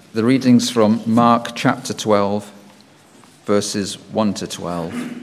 The readings from Mark chapter 12, verses 1 to 12.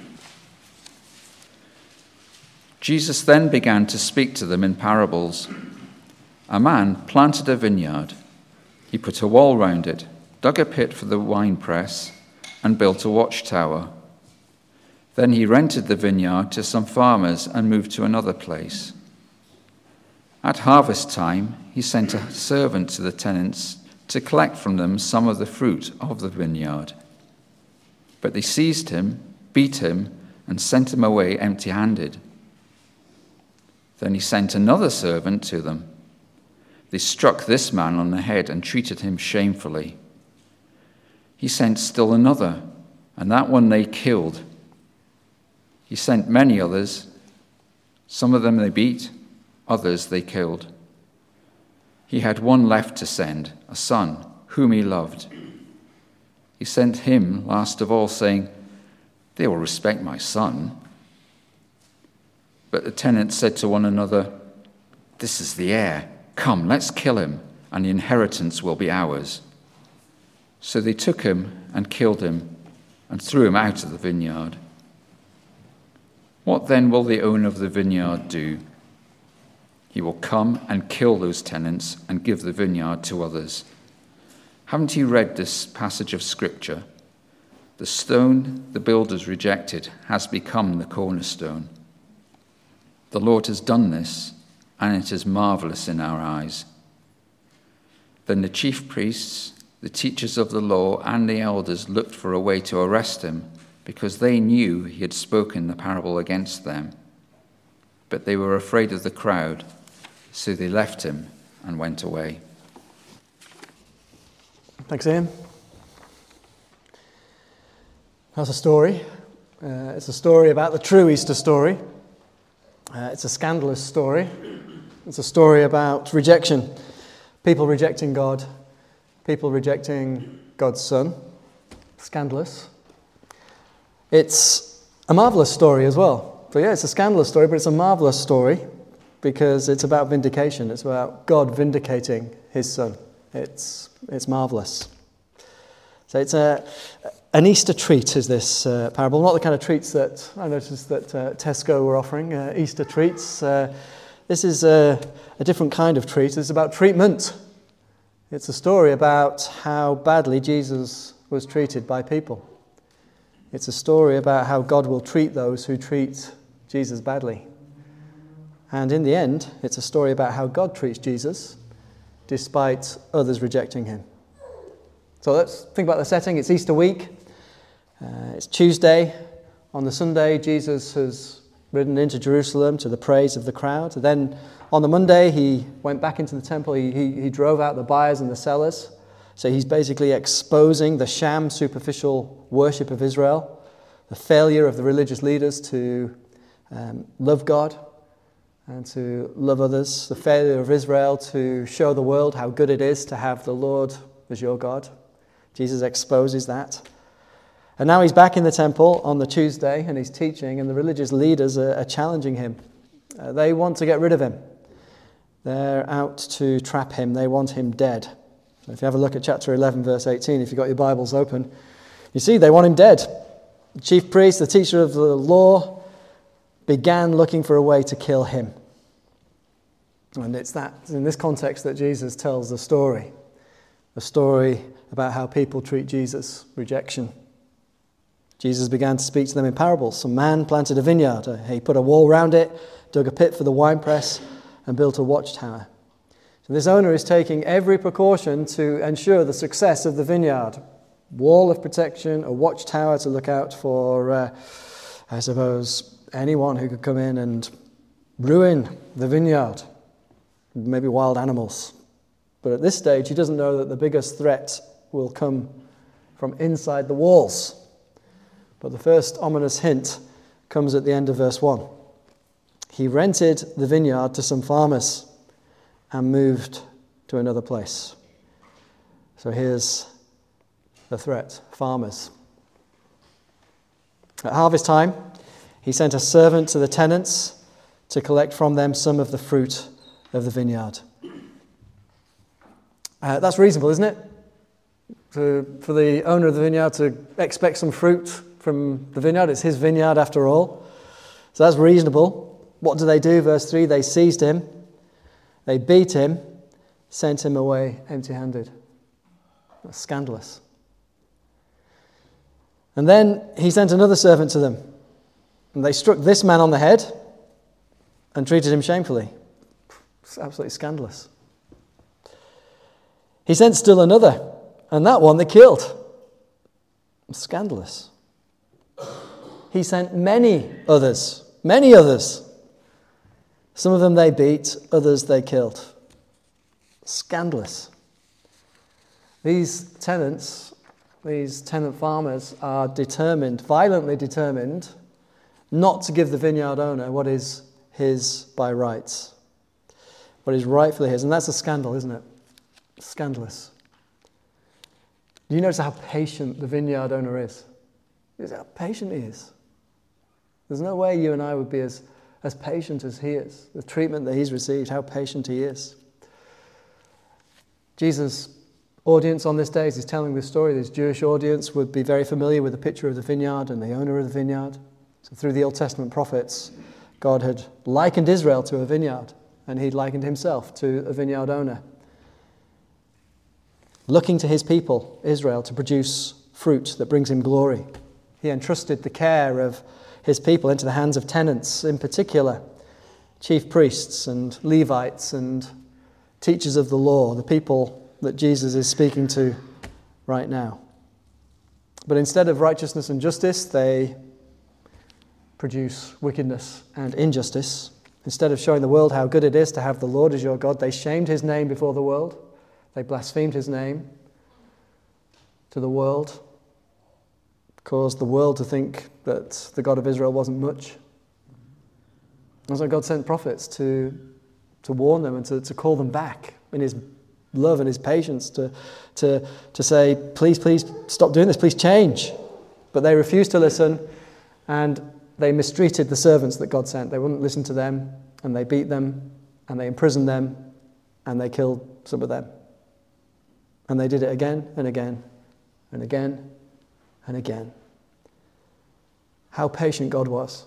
Jesus then began to speak to them in parables. A man planted a vineyard. He put a wall round it, dug a pit for the winepress, and built a watchtower. Then he rented the vineyard to some farmers and moved to another place. At harvest time, he sent a servant to the tenants to collect from them some of the fruit of the vineyard. But they seized him, beat him, and sent him away empty-handed. Then he sent another servant to them. They struck this man on the head and treated him shamefully. He sent still another, and that one they killed. He sent many others. Some of them they beat, others they killed. He had one left to send, a son, whom he loved. He sent him last of all, saying, "They will respect my son." But the tenants said to one another, "This is the heir. Come, let's kill him, and the inheritance will be ours." So they took him and killed him and threw him out of the vineyard. What then will the owner of the vineyard do? He will come and kill those tenants and give the vineyard to others. Haven't you read this passage of Scripture? The stone the builders rejected has become the cornerstone. The Lord has done this, and it is marvelous in our eyes. Then the chief priests, the teachers of the law, and the elders looked for a way to arrest him, because they knew he had spoken the parable against them. But they were afraid of the crowd, so they left him and went away. Thanks, Ian. That's a story. It's a story about the true Easter story. It's a scandalous story. It's a story about rejection. People rejecting God. People rejecting God's Son. Scandalous. It's a marvelous story as well. So yeah, it's a scandalous story, but it's a marvelous story because it's about vindication. It's about God vindicating his Son. It's marvelous. So it's an Easter treat, is this parable. Not the kind of treats that I noticed that Tesco were offering, Easter treats. This is a different kind of treat. It's about treatment. It's a story about how badly Jesus was treated by people. It's a story about how God will treat those who treat Jesus badly. And in the end, it's a story about how God treats Jesus despite others rejecting him. So let's think about the setting. It's Easter week. It's Tuesday. On the Sunday, Jesus has ridden into Jerusalem to the praise of the crowd. Then on the Monday, he went back into the temple. He drove out the buyers and the sellers. So he's basically exposing the sham, superficial worship of Israel, the failure of the religious leaders to love God and to love others, the failure of Israel to show the world how good it is to have the Lord as your God. Jesus exposes that. And now he's back in the temple on the Tuesday and he's teaching, and the religious leaders are challenging him. They want to get rid of him. They're out to trap him. They want him dead. So if you have a look at chapter 11, verse 18, if you've got your Bibles open, you see they want him dead. The chief priest, the teacher of the law, began looking for a way to kill him. And it's in this context that Jesus tells the story. A story about how people treat Jesus, rejection. Jesus began to speak to them in parables. Some man planted a vineyard. He put a wall round it, dug a pit for the winepress, and built a watchtower. So this owner is taking every precaution to ensure the success of the vineyard. Wall of protection, a watchtower to look out for, I suppose, anyone who could come in and ruin the vineyard. Maybe wild animals. But at this stage, he doesn't know that the biggest threat will come from inside the walls. But the first ominous hint comes at the end of verse 1. He rented the vineyard to some farmers and moved to another place. So here's the threat, farmers. At harvest time, he sent a servant to the tenants to collect from them some of the fruit of the vineyard. That's reasonable, isn't it? for the owner of the vineyard to expect some fruit from the vineyard. It's his vineyard after all. So that's reasonable. What do? Verse 3, they seized him, they beat him, sent him away empty-handed. That's scandalous. And then he sent another servant to them, and they struck this man on the head and treated him shamefully. It's absolutely scandalous. He sent still another, and that one they killed. Scandalous. He sent many others. Some of them they beat, others they killed. Scandalous. These tenant farmers are determined, violently determined, not to give the vineyard owner what is his by rights, what is rightfully his. And that's a scandal, isn't it? Scandalous. Do you notice how patient the vineyard owner is? How patient he is. There's no way you and I would be as patient as he is. The treatment that he's received, how patient he is. Jesus' audience on this day, as he's telling this story, this Jewish audience would be very familiar with the picture of the vineyard and the owner of the vineyard. So through the Old Testament prophets, God had likened Israel to a vineyard, and he'd likened himself to a vineyard owner, looking to his people, Israel, to produce fruit that brings him glory. He entrusted the care of his people into the hands of tenants, in particular, chief priests and Levites and teachers of the law, the people that Jesus is speaking to right now. But instead of righteousness and justice, they produce wickedness and injustice. Instead of showing the world how good it is to have the Lord as your God, they shamed his name before the world. They blasphemed his name to the world, caused the world to think that the God of Israel wasn't much. And so God sent prophets to warn them and to call them back in his love and his patience, to say, please stop doing this, please change. But they refused to listen, and they mistreated the servants that God sent. They wouldn't listen to them, and they beat them, and they imprisoned them, and they killed some of them. And they did it again and again and again and again. How patient God was.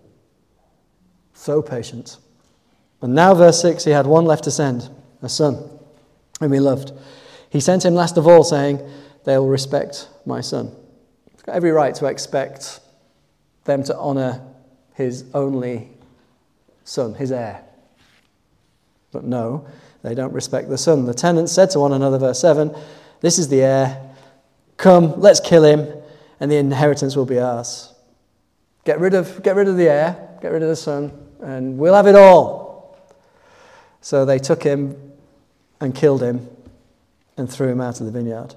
So patient. And now, verse 6, he had one left to send, a son whom he loved. He sent him last of all, saying, they will respect my son. He's got every right to expect them to honour his only son, his heir. But no, they don't respect the son. The tenants said to one another, verse 7, this is the heir. Come, let's kill him, and the inheritance will be ours. Get rid of the heir, get rid of the son, and we'll have it all. So they took him and killed him and threw him out of the vineyard.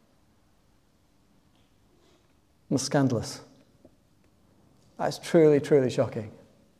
It was scandalous. That's truly, truly shocking.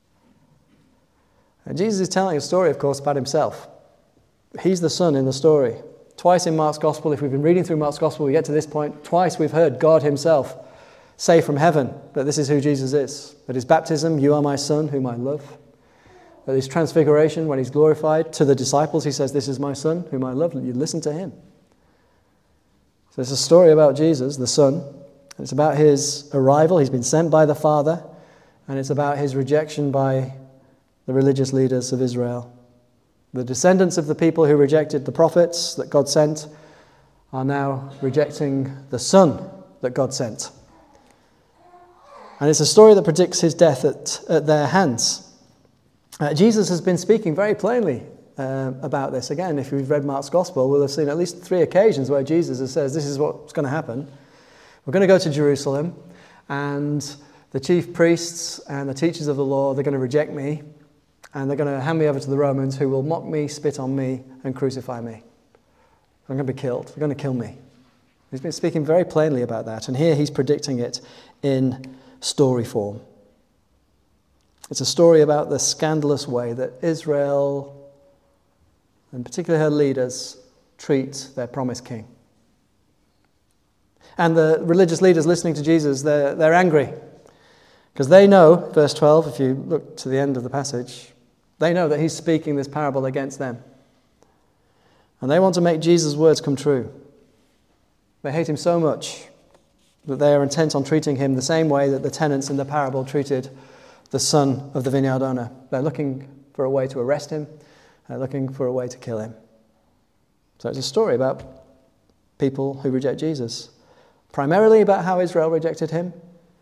And Jesus is telling a story, of course, about himself. He's the son in the story. Twice in Mark's Gospel, if we've been reading through Mark's Gospel, we get to this point, twice we've heard God himself say from heaven that this is who Jesus is. At his baptism, you are my son, whom I love. At his transfiguration, when he's glorified, to the disciples, he says, this is my son, whom I love. You listen to him. So it's a story about Jesus, the son. And it's about his arrival. He's been sent by the Father. And it's about his rejection by the religious leaders of Israel. The descendants of the people who rejected the prophets that God sent are now rejecting the Son that God sent. And it's a story that predicts his death at their hands. Jesus has been speaking very plainly about this. Again, if you've read Mark's Gospel, we'll have seen at least 3 occasions where Jesus says, this is what's going to happen. We're going to go to Jerusalem, and the chief priests and the teachers of the law, they're going to reject me, and they're going to hand me over to the Romans, who will mock me, spit on me, and crucify me. I'm going to be killed. They're going to kill me. He's been speaking very plainly about that, and here he's predicting it in story form. It's a story about the scandalous way that Israel, and particularly her leaders, treat their promised king. And the religious leaders listening to Jesus, they're angry. Because they know, verse 12, if you look to the end of the passage, they know that he's speaking this parable against them. And they want to make Jesus' words come true. They hate him so much that they are intent on treating him the same way that the tenants in the parable treated the son of the vineyard owner. They're looking for a way to arrest him. They're looking for a way to kill him. So it's a story about people who reject Jesus. Primarily about how Israel rejected him,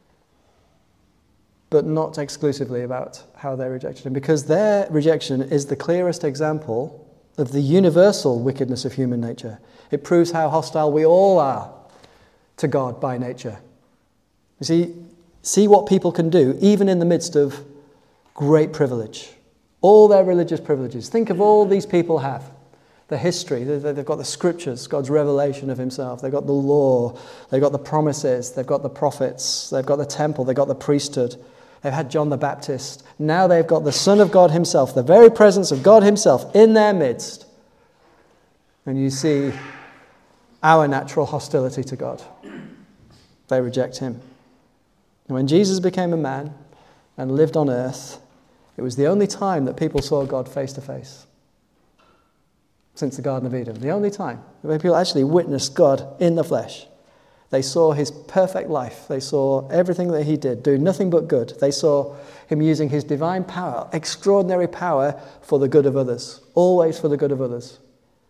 but not exclusively about how they rejected him, because their rejection is the clearest example of the universal wickedness of human nature. It proves how hostile we all are to God by nature. You see what people can do, even in the midst of great privilege. All their religious privileges. Think of all these people have. The history, they've got the scriptures, God's revelation of himself. They've got the law, they've got the promises, they've got the prophets, they've got the temple, they've got the priesthood. They've had John the Baptist. Now they've got the Son of God himself, the very presence of God himself in their midst. And you see our natural hostility to God. They reject him. And when Jesus became a man and lived on earth, it was the only time that people saw God face to face since the Garden of Eden. The only time when people actually witnessed God in the flesh. They saw his perfect life. They saw everything that he did, do nothing but good. They saw him using his divine power, extraordinary power, for the good of others. Always for the good of others.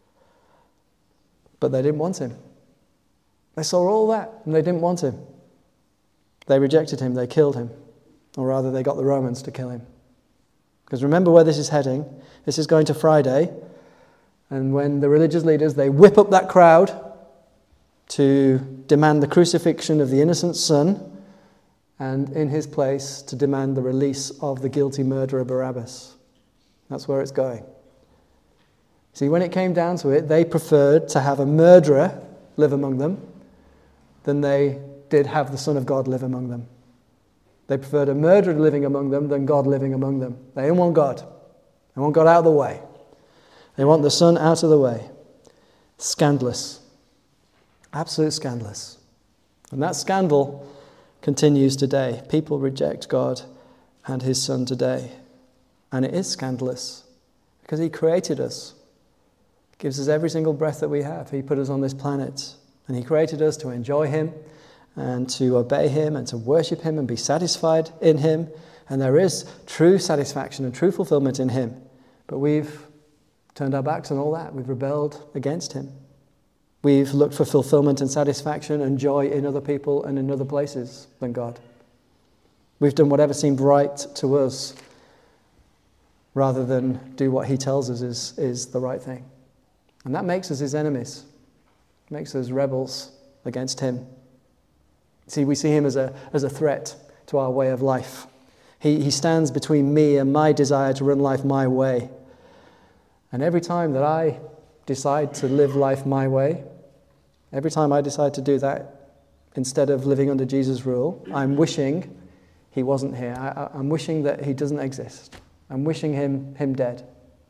But they didn't want him. They saw all that, and they didn't want him. They rejected him. They killed him. Or rather, they got the Romans to kill him. Because remember where this is heading. This is going to Friday. And when the religious leaders, they whip up that crowd to demand the crucifixion of the innocent son, and in his place to demand the release of the guilty murderer Barabbas. That's where it's going. See, when it came down to it, they preferred to have a murderer live among them than they did have the Son of God live among them. They preferred a murderer living among them than God living among them. They don't want God. They want God out of the way. They want the Son out of the way. Scandalous. Absolute scandalous. And that scandal continues today. People reject God and his Son today. And it is scandalous because he created us. Gives us every single breath that we have. He put us on this planet. And he created us to enjoy him and to obey him and to worship him and be satisfied in him. And there is true satisfaction and true fulfillment in him. But we've turned our backs on all that. We've rebelled against him. We've looked for fulfillment and satisfaction and joy in other people and in other places than God. We've done whatever seemed right to us rather than do what he tells us is the right thing. And that makes us his enemies. It makes us rebels against him. See, we see him as a threat to our way of life. He stands between me and my desire to run life my way. And every time that I decide to live life my way, every time I decide to do that, instead of living under Jesus' rule, I'm wishing he wasn't here. I'm wishing that he doesn't exist. I'm wishing him dead.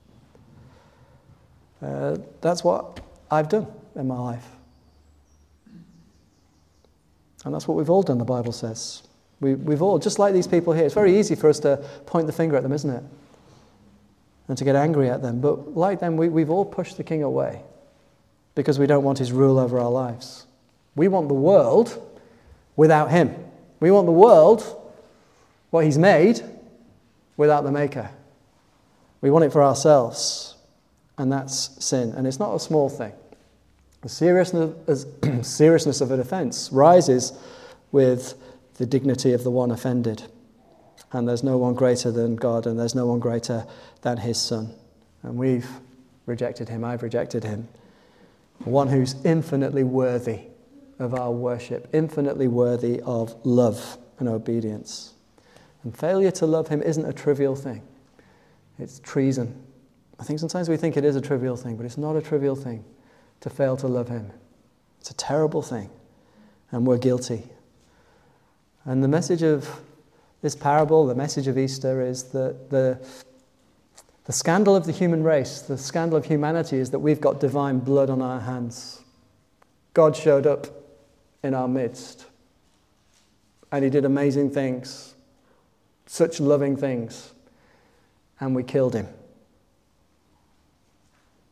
That's what I've done in my life. And that's what we've all done, the Bible says. We've all, just like these people here, it's very easy for us to point the finger at them, isn't it? And to get angry at them. But like them, we've all pushed the king away because we don't want his rule over our lives. We want the world without him. We want the world, what he's made, without the maker. We want it for ourselves. And that's sin. And it's not a small thing. The seriousness of an offense rises with the dignity of the one offended. And there's no one greater than God, and there's no one greater than his Son. And we've rejected him. I've rejected him. One who's infinitely worthy of our worship, infinitely worthy of love and obedience. And failure to love him isn't a trivial thing. It's treason. I think sometimes we think it is a trivial thing, but it's not a trivial thing to fail to love him. It's a terrible thing, and we're guilty. And the message of this parable, the message of Easter, is that the scandal of the human race, the scandal of humanity, is that we've got divine blood on our hands. God showed up in our midst, and he did amazing things, such loving things, and we killed him.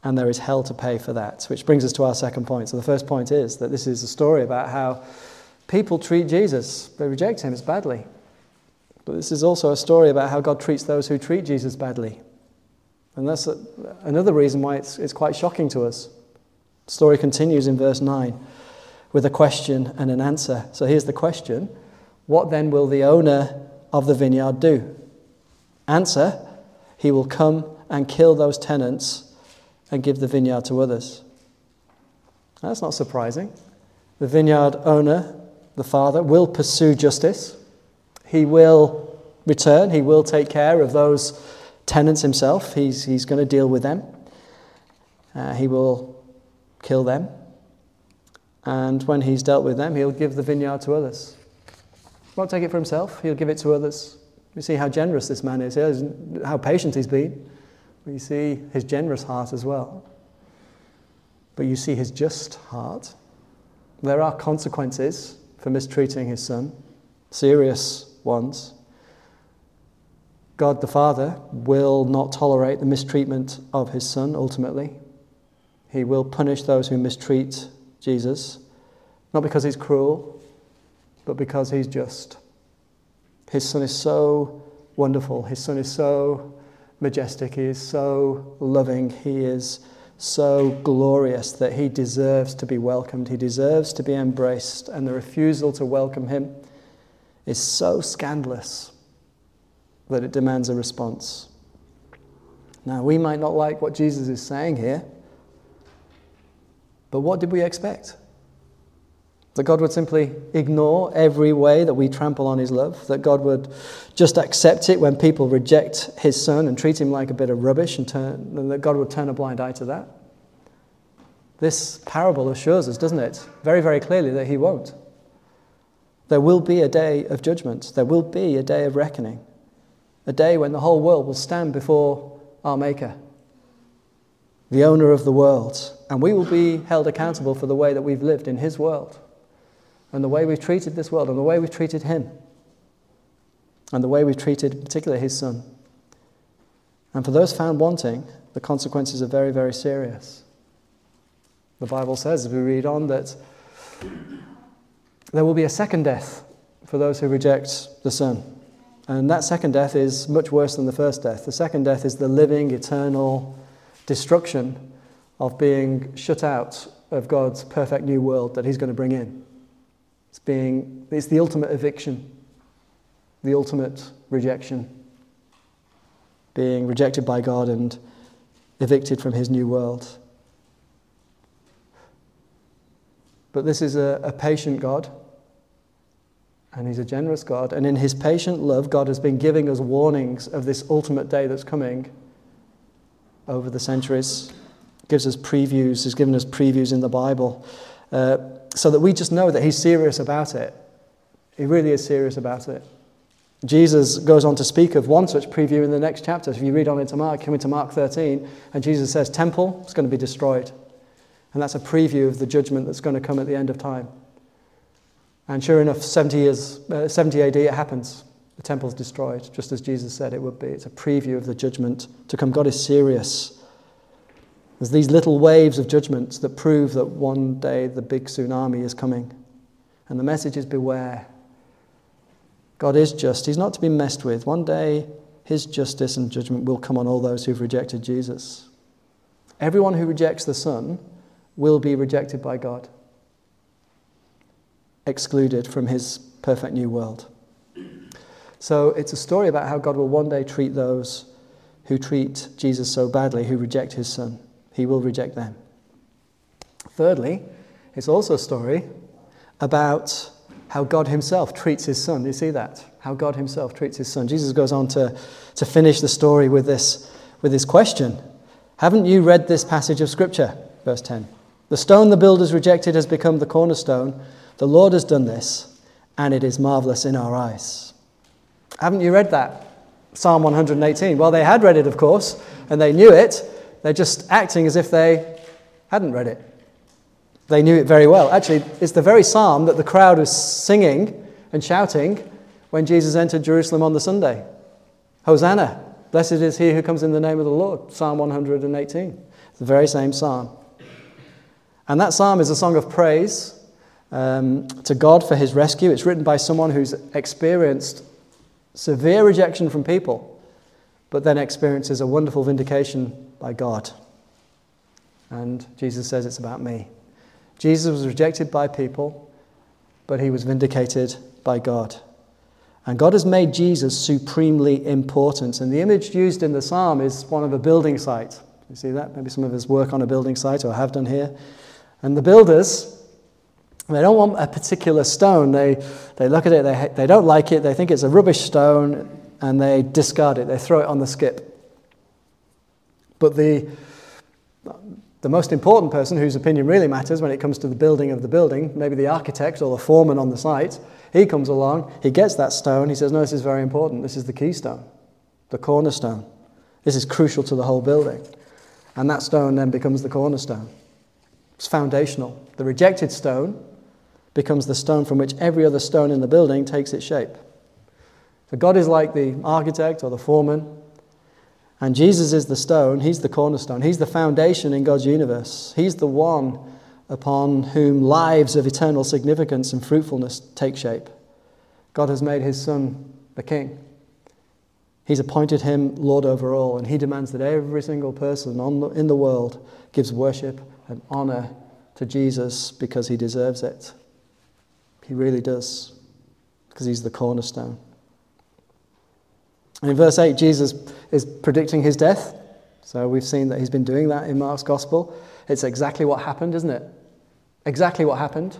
And there is hell to pay for that, which brings us to our second point. So the first point is that this is a story about how people treat Jesus. They reject him, it's badly. But this is also a story about how God treats those who treat Jesus badly. And that's another reason why it's quite shocking to us. The story continues in verse 9 with a question and an answer. So here's the question. What then will the owner of the vineyard do? Answer, he will come and kill those tenants and give the vineyard to others. That's not surprising. The vineyard owner, the father, will pursue justice. He will return. He will take care of those tenants himself. He's going to deal with them. He will kill them. And when he's dealt with them, he'll give the vineyard to others. He won't take it for himself. He'll give it to others. You see how generous this man is, how patient he's been. You see his generous heart as well. But you see his just heart. There are consequences for mistreating his son, serious ones. God the Father will not tolerate the mistreatment of his son ultimately. He will punish those who mistreat Jesus, not because he's cruel, but because he's just. His son is so wonderful. His son is so majestic. He is so loving. He is so glorious that he deserves to be welcomed. He deserves to be embraced. And the refusal to welcome him is so scandalous that it demands a response. Now, we might not like what Jesus is saying here, but what did we expect? That God would simply ignore every way that we trample on his love? That God would just accept it when people reject his son and treat him like a bit of rubbish, and that God would turn a blind eye to that? This parable assures us, doesn't it, very, very clearly that he won't. There will be a day of judgment. There will be a day of reckoning. A day when the whole world will stand before our Maker, the owner of the world, and we will be held accountable for the way that we've lived in his world, and the way we've treated this world, and the way we've treated him, and the way we've treated particularly his son. And for those found wanting, the consequences are very, very serious. The Bible says, as we read on, that there will be a second death for those who reject the Son. And that second death is much worse than the first death. The second death is the living, eternal destruction of being shut out of God's perfect new world that he's going to bring in. It's the ultimate eviction, the ultimate rejection, being rejected by God and evicted from his new world. But this is a patient God, and he's a generous God, and in his patient love, God has been giving us warnings of this ultimate day that's coming over the centuries. Gives us previews, has given us previews in the Bible, so that we just know that he's serious about it. He really is serious about it. Jesus goes on to speak of one such preview in the next chapter. If you read on into Mark, come into Mark 13, and Jesus says, temple is going to be destroyed. And that's a preview of the judgment that's going to come at the end of time. And sure enough, 70 AD, it happens. The temple's destroyed, just as Jesus said it would be. It's a preview of the judgment to come. God is serious. There's these little waves of judgment that prove that one day the big tsunami is coming. And the message is beware. God is just. He's not to be messed with. One day his justice and judgment will come on all those who've rejected Jesus. Everyone who rejects the Son will be rejected by God, excluded from his perfect new world. So it's a story about how God will one day treat those who treat Jesus so badly, who reject his Son. He will reject them. Thirdly, it's also a story about how God himself treats his Son. Do you see that? How God himself treats his Son. Jesus goes on to finish the story with this question. Haven't you read this passage of Scripture? Verse 10. The stone the builders rejected has become the cornerstone. The Lord has done this, and it is marvelous in our eyes. Haven't you read that? Psalm 118. Well, they had read it, of course, and they knew it. They're just acting as if they hadn't read it. They knew it very well. Actually, it's the very psalm that the crowd was singing and shouting when Jesus entered Jerusalem on the Sunday. Hosanna, blessed is he who comes in the name of the Lord. Psalm 118. the very same psalm. And that psalm is a song of praise to God for his rescue. It's written by someone who's experienced severe rejection from people, but then experiences a wonderful vindication by God. And Jesus says it's about me. Jesus was rejected by people, but he was vindicated by God. And God has made Jesus supremely important. And the image used in the psalm is one of a building site. You see that? Maybe some of us work on a building site or have done here. And the builders, they don't want a particular stone. They look at it, they don't like it, they think it's a rubbish stone, and they discard it. They throw it on the skip. But the most important person whose opinion really matters when it comes to the building of the building, maybe the architect or the foreman on the site, he comes along, he gets that stone, he says, no, this is very important. This is the keystone, the cornerstone. This is crucial to the whole building. And that stone then becomes the cornerstone. It's foundational. The rejected stone becomes the stone from which every other stone in the building takes its shape. So God is like the architect or the foreman, and Jesus is the stone. He's the cornerstone. He's the foundation in God's universe. He's the one upon whom lives of eternal significance and fruitfulness take shape. God has made his Son the King. He's appointed him Lord over all, and he demands that every single person in the world gives worship and honor to Jesus because he deserves it. He really does, because he's the cornerstone. And in verse 8, Jesus is predicting his death. So we've seen that he's been doing that in Mark's Gospel. It's exactly what happened, isn't it? Exactly what happened.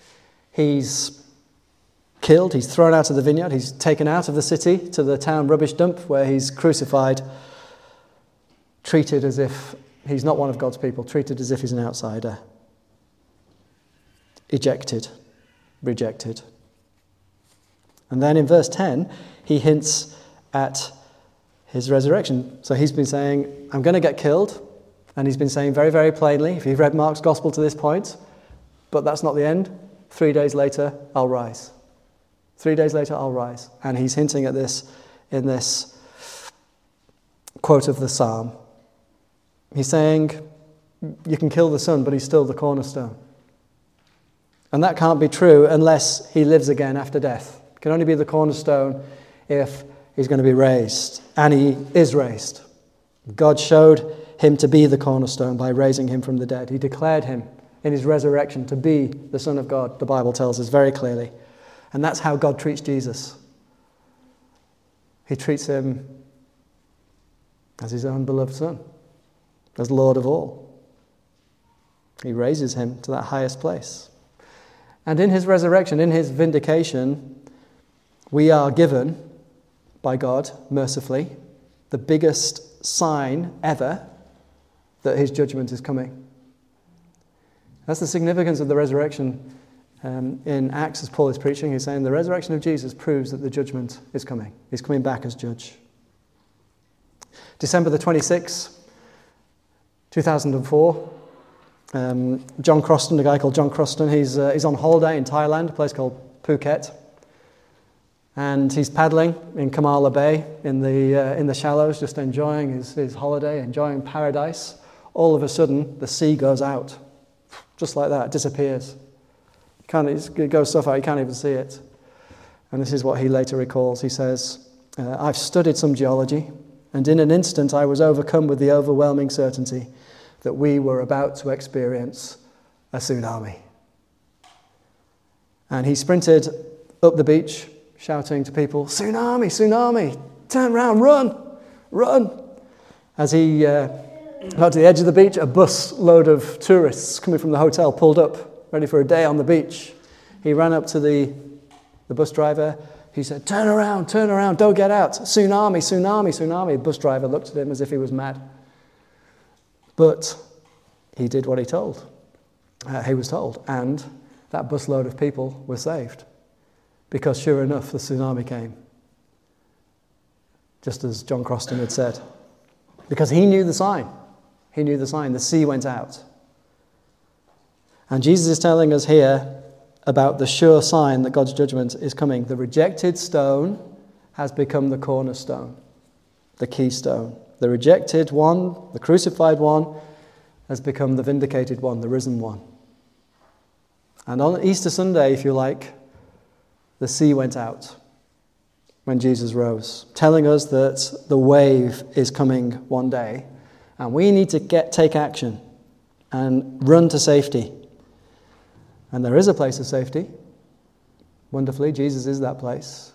He's killed, he's thrown out of the vineyard, he's taken out of the city to the town rubbish dump where he's crucified, treated as if he's not one of God's people, treated as if he's an outsider. Ejected, rejected. And then in verse 10, he hints at his resurrection. So he's been saying, I'm going to get killed. And he's been saying very, very plainly, if you've read Mark's Gospel to this point, but that's not the end. 3 days later, I'll rise. 3 days later, I'll rise. And he's hinting at this in this quote of the psalm. He's saying, you can kill the Son, but he's still the cornerstone. And that can't be true unless he lives again after death. It can only be the cornerstone if he's going to be raised. And he is raised. God showed him to be the cornerstone by raising him from the dead. He declared him in his resurrection to be the Son of God, the Bible tells us very clearly. And that's how God treats Jesus. He treats him as his own beloved Son, as Lord of all. He raises him to that highest place. And in his resurrection, in his vindication, we are given by God, mercifully, the biggest sign ever that his judgment is coming. That's the significance of the resurrection. In Acts, as Paul is preaching, he's saying the resurrection of Jesus proves that the judgment is coming. He's coming back as judge. December the 26th, 2004, John Croston, a guy called John Croston, he's on holiday in Thailand, a place called Phuket. And he's paddling in Kamala Bay in the shallows, just enjoying his holiday, enjoying paradise. All of a sudden, the sea goes out. Just like that, it disappears. It goes so far, you can't even see it. And this is what he later recalls. He says, I've studied some geology, and in an instant I was overcome with the overwhelming certainty that we were about to experience a tsunami. And he sprinted up the beach, shouting to people, tsunami, tsunami, turn around, run, run. As he got to the edge of the beach, a bus load of tourists coming from the hotel pulled up, ready for a day on the beach. He ran up to the bus driver. He said, turn around, don't get out. Tsunami, tsunami, tsunami. The bus driver looked at him as if he was mad. But he did what he was told. And that busload of people were saved. Because sure enough, the tsunami came. Just as John Croston had said. Because he knew the sign. He knew the sign. The sea went out. And Jesus is telling us here about the sure sign that God's judgment is coming. The rejected stone has become the cornerstone, the keystone. The rejected one, the crucified one, has become the vindicated one, the risen one. And on Easter Sunday, if you like, the sea went out when Jesus rose, telling us that the wave is coming one day, and we need to take action and run to safety. And there is a place of safety. Wonderfully, Jesus is that place.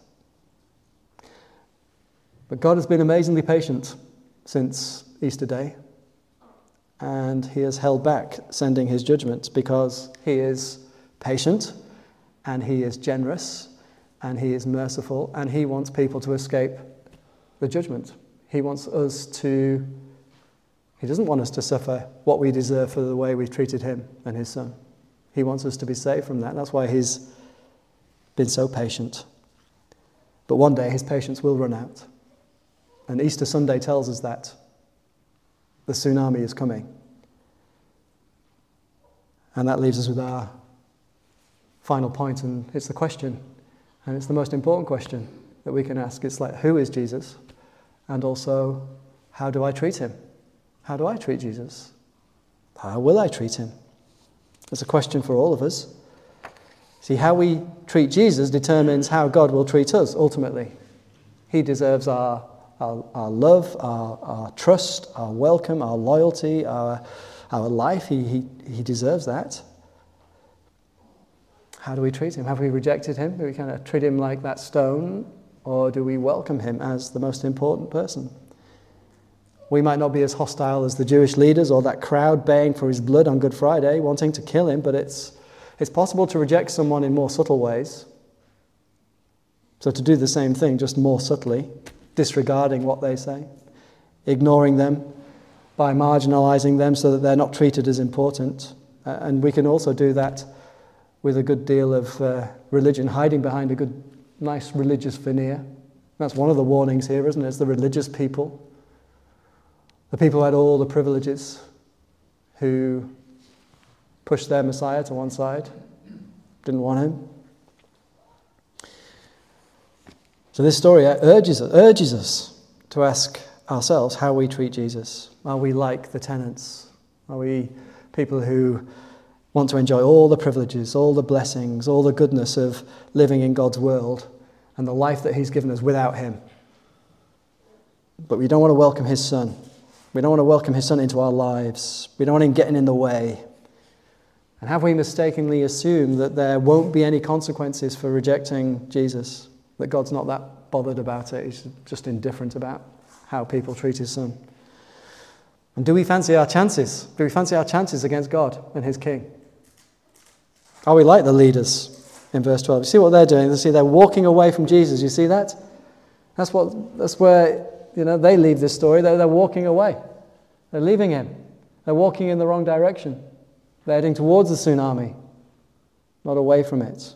But God has been amazingly patient since Easter Day, and he has held back sending his judgment because he is patient, and he is generous, and he is merciful, and he wants people to escape the judgment. He doesn't want us to suffer what we deserve for the way we've treated him and his son. He wants us to be saved from that. That's why he's been so patient. But one day his patience will run out. And Easter Sunday tells us that. The tsunami is coming. And that leaves us with our final point, and it's the question. And it's the most important question that we can ask. It's like, who is Jesus? And also, how do I treat him? How do I treat Jesus? How will I treat him? It's a question for all of us. See, how we treat Jesus determines how God will treat us, ultimately. He deserves our love, our trust, our welcome, our loyalty, our life. He deserves that. How do we treat him? Have we rejected him? Do we kind of treat him like that stone? Or do we welcome him as the most important person? We might not be as hostile as the Jewish leaders or that crowd baying for his blood on Good Friday, wanting to kill him, but it's possible to reject someone in more subtle ways. So to do the same thing, just more subtly, disregarding what they say, ignoring them by marginalizing them so that they're not treated as important. And we can also do that with a good deal of religion, hiding behind a good, nice religious veneer. That's one of the warnings here, isn't it? It's the religious people. The people who had all the privileges, who pushed their Messiah to one side, didn't want him. So this story urges us to ask ourselves how we treat Jesus. Are we like the tenants? Are we people who want to enjoy all the privileges, all the blessings, all the goodness of living in God's world and the life that he's given us without him? But we don't want to welcome his son. We don't want to welcome his son into our lives. We don't want him getting in the way. And have we mistakenly assumed that there won't be any consequences for rejecting Jesus? That God's not that bothered about it. He's just indifferent about how people treat his son. And do we fancy our chances? Do we fancy our chances against God and his king? Are we like the leaders in verse 12? You see what they're doing? You see they're walking away from Jesus. You see that? That's where they leave this story. They're walking away. They're leaving him. They're walking in the wrong direction. They're heading towards the tsunami, not away from it.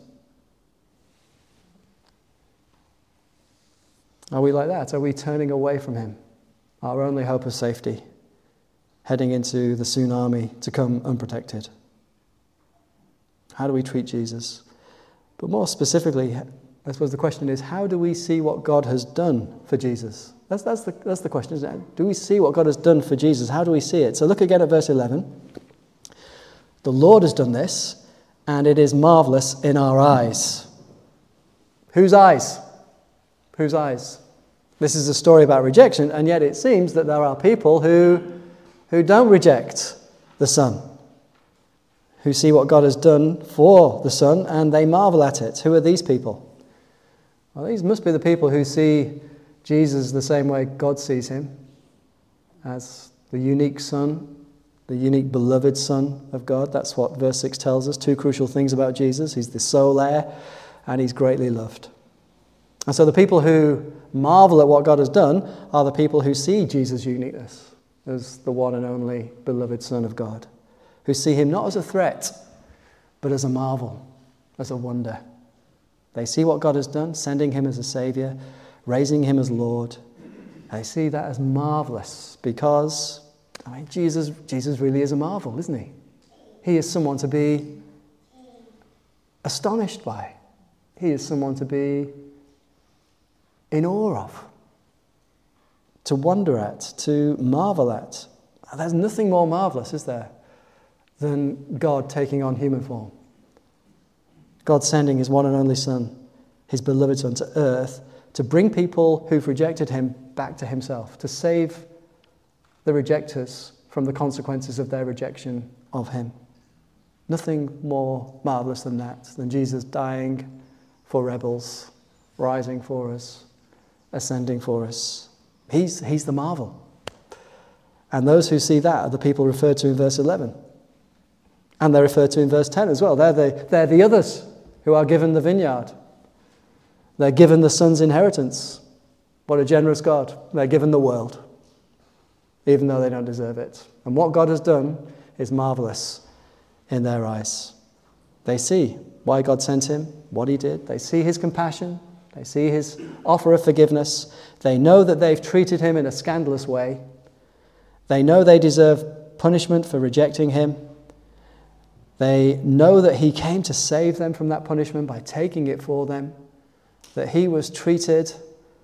Are we like that? Are we turning away from him, our only hope of safety, heading into the tsunami to come unprotected? How do we treat Jesus? But more specifically, I suppose the question is, how do we see what God has done for Jesus? That's the question, isn't it? Do we see what God has done for Jesus? How do we see it? So look again at verse 11. The Lord has done this, and it is marvelous in our eyes. Whose eyes? Whose eyes? This is a story about rejection, and yet it seems that there are people who don't reject the Son, who see what God has done for the Son, and they marvel at it. Who are these people? Well, these must be the people who see Jesus the same way God sees him, as the unique Son, the unique beloved Son of God. That's what verse 6 tells us. Two crucial things about Jesus. He's the sole heir, and he's greatly loved. And so the people who marvel at what God has done are the people who see Jesus' uniqueness as the one and only beloved Son of God, who see him not as a threat, but as a marvel, as a wonder. They see what God has done, sending him as a Saviour, raising him as Lord. They see that as marvelous because, Jesus really is a marvel, isn't he? He is someone to be astonished by. He is someone to be in awe of, to wonder at, to marvel at. There's nothing more marvelous, is there, than God taking on human form. God sending his one and only Son, his beloved Son, to earth to bring people who've rejected him back to himself, to save the rejectors from the consequences of their rejection of him. Nothing more marvelous than that, than Jesus dying for rebels, rising for us, ascending for us. He's the marvel. And those who see that are the people referred to in verse 11. And they're referred to in verse 10 as well. They're the others who are given the vineyard. They're given the Son's inheritance. What a generous God. They're given the world, even though they don't deserve it. And what God has done is marvelous in their eyes. They see why God sent him, what he did. They see his compassion. They see his offer of forgiveness. They know that they've treated him in a scandalous way. They know they deserve punishment for rejecting him. They know that he came to save them from that punishment by taking it for them, that he was treated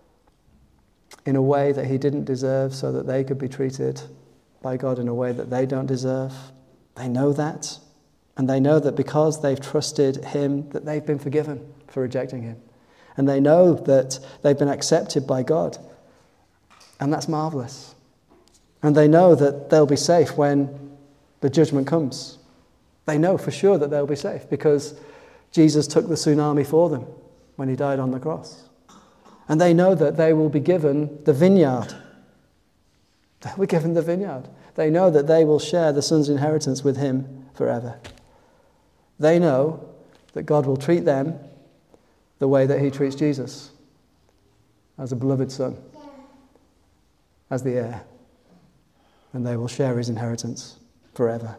in a way that he didn't deserve so that they could be treated by God in a way that they don't deserve. They know that. And they know that because they've trusted him, that they've been forgiven for rejecting him. And they know that they've been accepted by God. And that's marvelous. And they know that they'll be safe when the judgment comes. They know for sure that they'll be safe because Jesus took the tsunami for them when he died on the cross. And they know that they will be given the vineyard. They'll be given the vineyard. They know that they will share the Son's inheritance with him forever. They know that God will treat them the way that he treats Jesus, as a beloved Son, as the heir. And they will share his inheritance forever.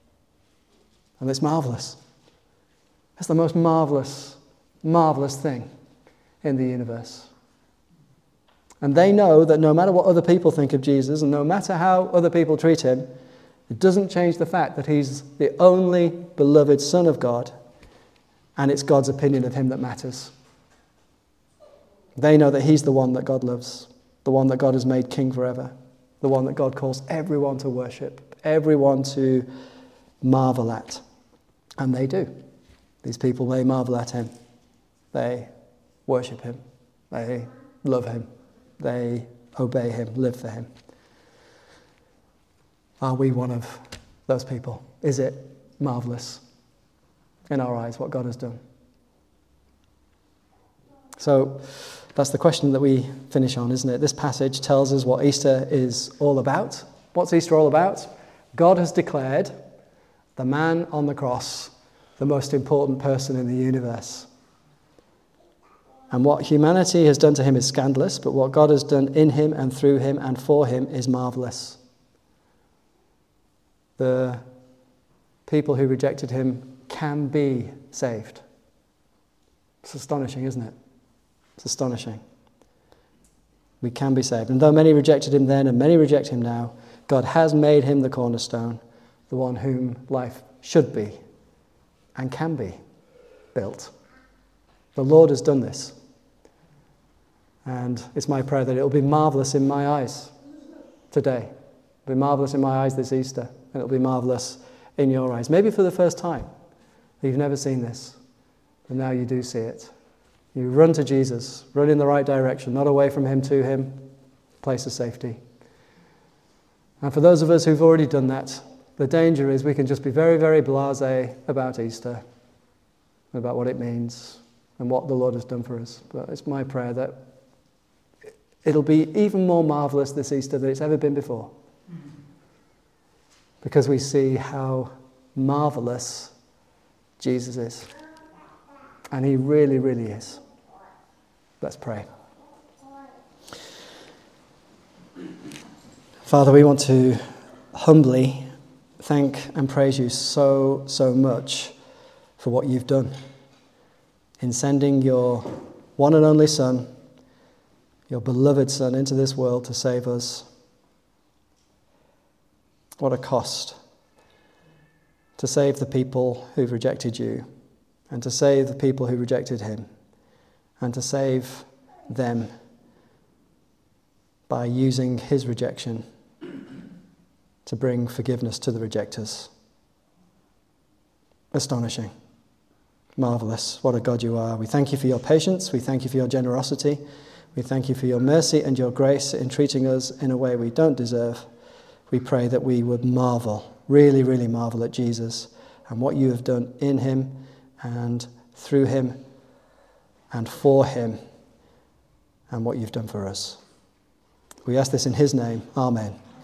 And it's marvelous. It's the most marvelous, marvelous thing in the universe. And they know that no matter what other people think of Jesus, and no matter how other people treat him, it doesn't change the fact that he's the only beloved Son of God, and it's God's opinion of him that matters. They know that he's the one that God loves, the one that God has made king forever, the one that God calls everyone to worship, everyone to marvel at. And they do. These people, they marvel at him. They worship him. They love him. They obey him, live for him. Are we one of those people? Is it marvelous in our eyes what God has done? So that's the question that we finish on, isn't it? This passage tells us what Easter is all about. What's Easter all about? God has declared the man on the cross the most important person in the universe. And what humanity has done to him is scandalous, but what God has done in him and through him and for him is marvelous. The people who rejected him can be saved. It's astonishing, isn't it? It's astonishing. We can be saved. And though many rejected him then and many reject him now, God has made him the cornerstone, the one whom life should be and can be built. The Lord has done this. And it's my prayer that it will be marvelous in my eyes today. It'll be marvelous in my eyes this Easter. And it'll be marvelous in your eyes. Maybe for the first time. You've never seen this. But now you do see it. You run to Jesus. Run in the right direction. Not away from him, to him. Place of safety. And for those of us who've already done that, the danger is we can just be very, very blasé about Easter. About what it means. And what the Lord has done for us. But it's my prayer that it'll be even more marvelous this Easter than it's ever been before. Because we see how marvelous Jesus is. And he really, really is. Let's pray. Father, we want to humbly thank and praise you so, so much for what you've done in sending your one and only Son, your beloved Son, into this world to save us. What a cost to save the people who've rejected you, and to save the people who rejected him, and to save them by using his rejection to bring forgiveness to the rejectors. Astonishing. Marvelous. What a God you are. We thank you for your patience. We thank you for your generosity. We thank you for your mercy and your grace in treating us in a way we don't deserve. We pray that we would marvel, really, really marvel at Jesus and what you have done in him and through him and for him and what you've done for us. We ask this in his name. Amen.